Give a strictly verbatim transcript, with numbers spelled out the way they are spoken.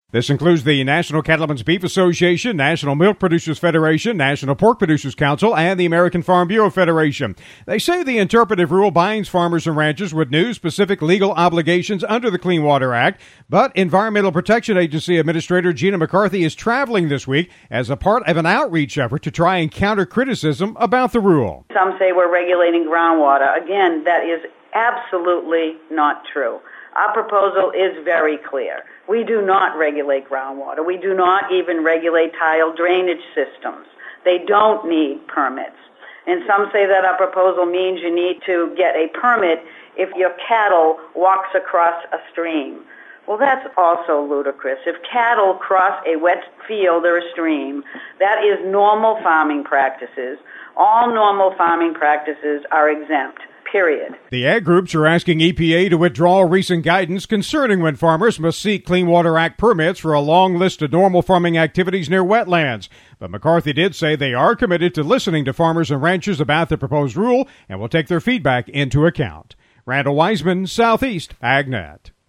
This includes the National Cattlemen's Beef Association, National Milk Producers Federation, National Pork Producers Council, and the American Farm Bureau Federation. They say the interpretive rule binds farmers and ranchers with new specific legal obligations under the Clean Water Act, but Environmental Protection Agency Administrator Gina McCarthy is traveling this week as a part of an outreach effort to try and counter criticism about the rule. Some say we're regulating groundwater. Again, that is absolutely not true. Our proposal is very clear. We do not regulate groundwater. We do not even regulate tile drainage systems. They don't need permits. And some say that our proposal means you need to get a permit if your cattle walks across a stream. Well, that's also ludicrous. If cattle cross a wet field or a stream, that is normal farming practices. All normal farming practices are exempt. Period. The ag groups are asking E P A to withdraw recent guidance concerning when farmers must seek Clean Water Act permits for a long list of normal farming activities near wetlands. But McCarthy did say they are committed to listening to farmers and ranchers about the proposed rule and will take their feedback into account. Randall Wiseman, Southeast AgNet.